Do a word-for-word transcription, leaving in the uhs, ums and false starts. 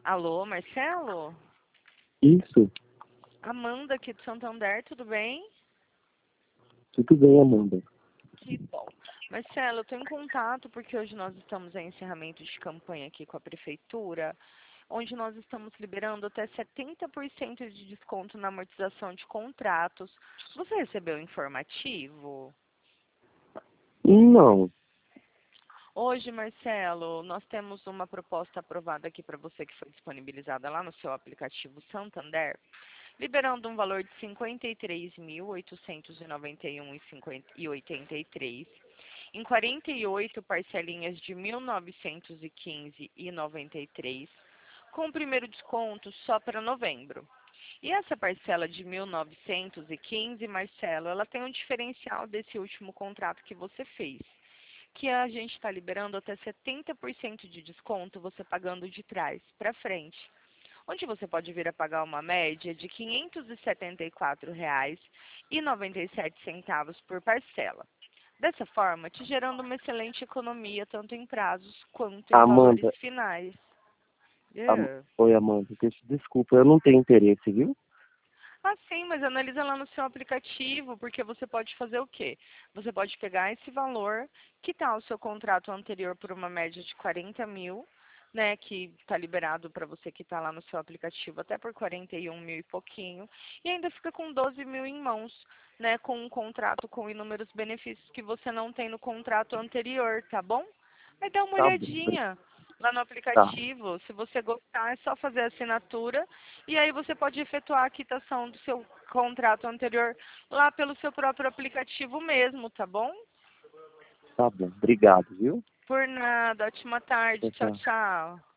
Alô, Marcelo? Isso, Amanda aqui do Santander, tudo bem? tudo bem, Amanda. Que bom. Marcelo, eu estou em contato porque hoje nós estamos em encerramento de campanha aqui com a Prefeitura, onde nós estamos liberando até setenta por cento de desconto na amortização de contratos. Você recebeu o informativo? Não, Hoje, Marcelo, nós temos uma proposta aprovada aqui para você que foi disponibilizada lá no seu aplicativo Santander, liberando um valor de cinquenta e três mil oitocentos e noventa e um reais e oitenta e três centavos em quarenta e oito parcelinhas de mil novecentos e quinze reais e noventa e três centavos, com o primeiro desconto só para novembro. E essa parcela de mil novecentos e quinze, Marcelo, ela tem um diferencial desse último contrato que você fez, que a gente está liberando até setenta por cento de desconto, você pagando de trás para frente, onde você pode vir a pagar uma média de quinhentos e setenta e quatro reais e noventa e sete centavos por parcela. Dessa forma, te gerando uma excelente economia, tanto em prazos quanto em valores Amanda, finais. Am- Yeah. oi, Amanda, des- desculpa, eu não tenho interesse, viu? Ah, sim, mas analisa lá no seu aplicativo, porque você pode fazer o quê? Você pode pegar esse valor, quitar o seu contrato anterior por uma média de quarenta mil, né, que está liberado para você quitar lá no seu aplicativo até por quarenta e um mil e pouquinho, e ainda fica com doze mil em mãos, né, com um contrato com inúmeros benefícios que você não tem no contrato anterior, tá bom? Aí dá uma Tá bom, bri- olhadinha lá no tá, aplicativo, se você gostar é só fazer a assinatura e aí você pode efetuar a quitação do seu contrato anterior lá pelo seu próprio aplicativo mesmo, tá bom? tá bom, obrigado, viu? Por nada, ótima tarde, Tchau, tchau, tchau. tchau.